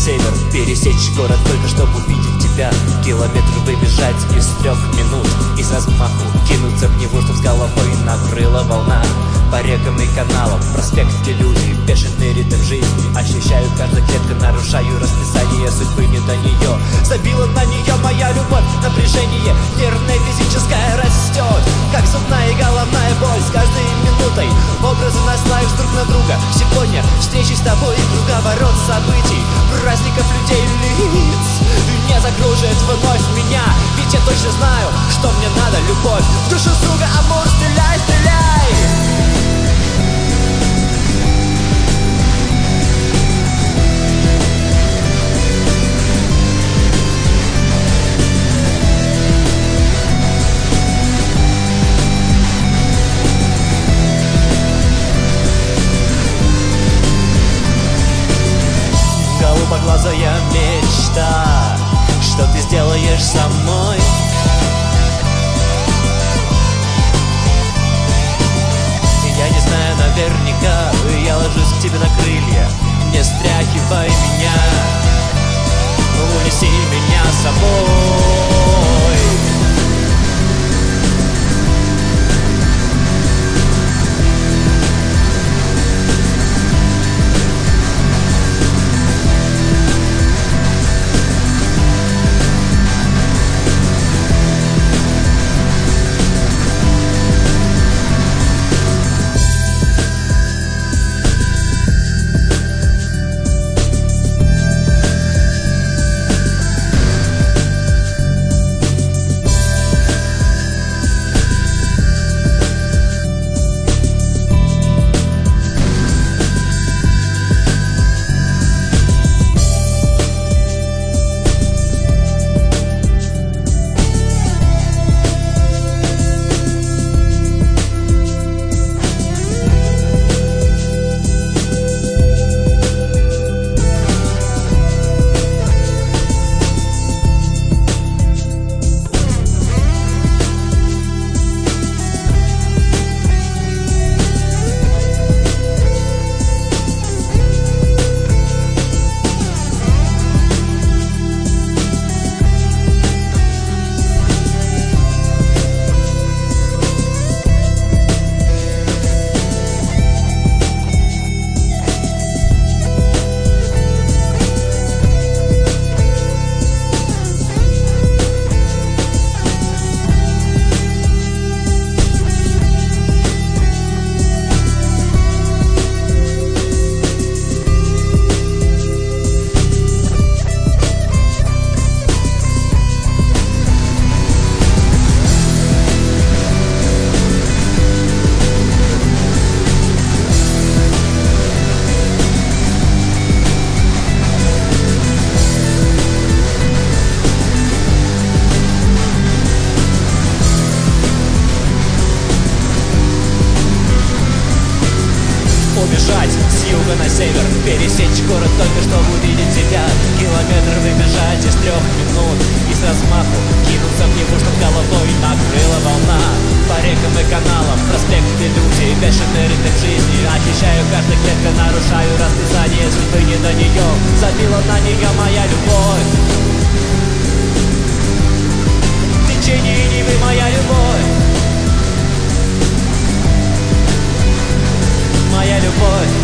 север, пересечь город только чтобы увидеть тебя. Километр выбежать из 3 минут и с размаху кинуться в него, чтоб с головой накрыла волна. По рекам и каналам, проспект, где люди, бешеный ритм жизни. Ощущаю каждой клеткой, нарушаю расписание судьбы, не до нее. Забила на нее моя любовь, напряжение нервное, физическое растет, как зубная и головная боль с каждой минутой. Образы наслаиваешь друг на друга. Сегодня встречи с тобой и круговорот событий, праздников, людей, лиц не закружит вновь меня. Ведь я точно знаю, что мне надо любовь. В душу, сука, амур, стреляй, стреляй. Голубоглазая мечта, что ты сделаешь со мной? Я не знаю наверняка, я ложусь к тебе на крылья. Не стряхивай меня, унеси меня с собой. Убежать с юга на север, пересечь город только чтобы увидеть тебя. Километр выбежать из 3 минут и с размаху кинуться в него, чтоб головой накрыла волна. По рекам и каналам, проспекты, люди, бешеный ритм жизни. Ощущаю каждой клеткой, нарушаю расписание судьбы, не до нее. Забила на нее моя любовь. Течение Невы моя любовь. Моя любовь.